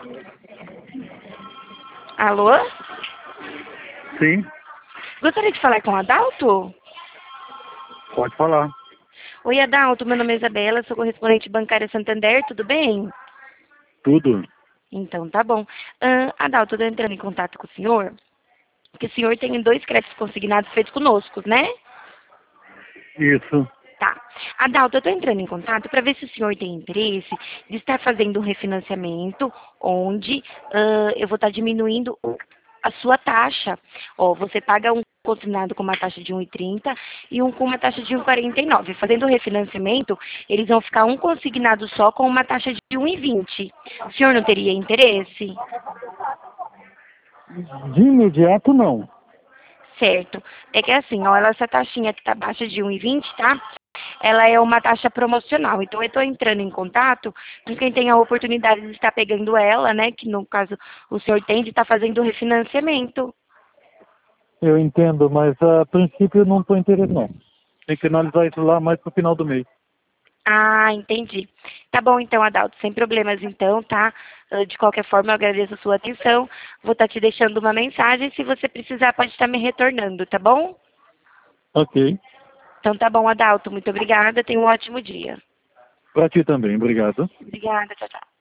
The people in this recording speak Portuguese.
Alô? Sim, Gostaria de falar com o Adalto? pode falar. Oi, Adalto, meu nome é Isabela, sou correspondente bancária Santander, tudo bem? Tudo. Então, tá bom. Adalto, eu tô entrando em contato com o senhor, porque o senhor tem 2 créditos consignados feitos conosco, né? Isso. Tá. Adalto, eu estou entrando em contato para ver se o senhor tem interesse de estar fazendo um refinanciamento onde eu vou estar diminuindo a sua taxa. Ó, você paga um consignado com uma taxa de 1,30 e um com uma taxa de 1,49. Fazendo o refinanciamento, eles vão ficar um consignado só com uma taxa de 1,20. O senhor não teria interesse? De imediato, não. Certo. É que assim, ó, essa taxinha que tá abaixo de 1,20, tá? Ela é uma taxa promocional. Então, eu estou entrando em contato com quem tem a oportunidade de estar pegando ela, né? Que no caso o senhor tem de estar fazendo o refinanciamento. Eu entendo, mas a princípio eu não estou interessado, não. Tem que finalizar isso lá mais pro final do mês. Ah, entendi. Tá bom então, Adalto, sem problemas então, tá? De qualquer forma, eu agradeço a sua atenção. Vou estar te deixando uma mensagem. Se você precisar, pode estar me retornando, tá bom? Ok. Então tá bom, Adalto. Muito obrigada. Tenha um ótimo dia. Para ti também, obrigado. Obrigada, tchau, tchau.